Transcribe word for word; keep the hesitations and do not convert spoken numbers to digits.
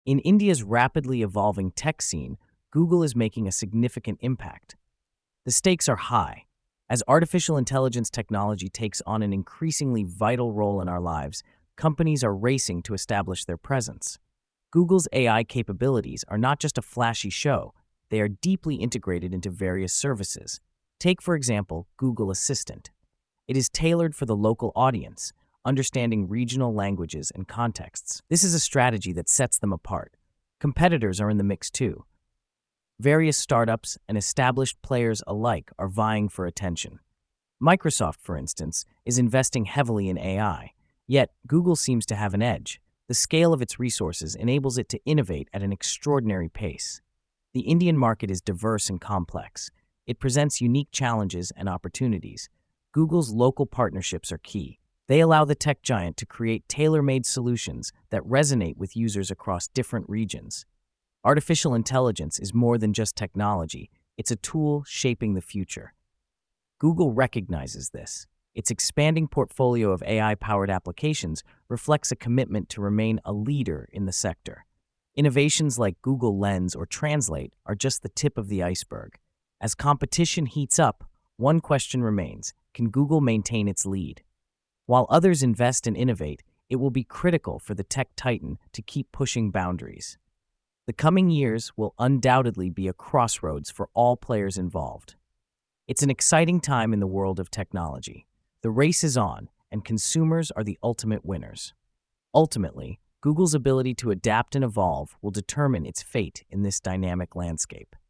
In India's rapidly evolving tech scene, Google is making a significant impact. The stakes are high. As artificial intelligence technology takes on an increasingly vital role in our lives, companies are racing to establish their presence. Google's A I capabilities are not just a flashy show, they are deeply integrated into various services. Take, for example, Google Assistant. It is tailored for the local audience, understanding regional languages and contexts. This is a strategy that sets them apart. Competitors are in the mix too. Various startups and established players alike are vying for attention. Microsoft, for instance, is investing heavily in A I, yet Google seems to have an edge. The scale of its resources enables it to innovate at an extraordinary pace. The Indian market is diverse and complex. It presents unique challenges and opportunities. Google's local partnerships are key. They allow the tech giant to create tailor-made solutions that resonate with users across different regions. Artificial intelligence is more than just technology. It's a tool shaping the future. Google recognizes this. Its expanding portfolio of A I-powered applications reflects a commitment to remain a leader in the sector. Innovations like Google Lens or Translate are just the tip of the iceberg. As competition heats up, one question remains: can Google maintain its lead? While others invest and innovate, it will be critical for the tech titan to keep pushing boundaries. The coming years will undoubtedly be a crossroads for all players involved. It's an exciting time in the world of technology. The race is on, and consumers are the ultimate winners. Ultimately, Google's ability to adapt and evolve will determine its fate in this dynamic landscape.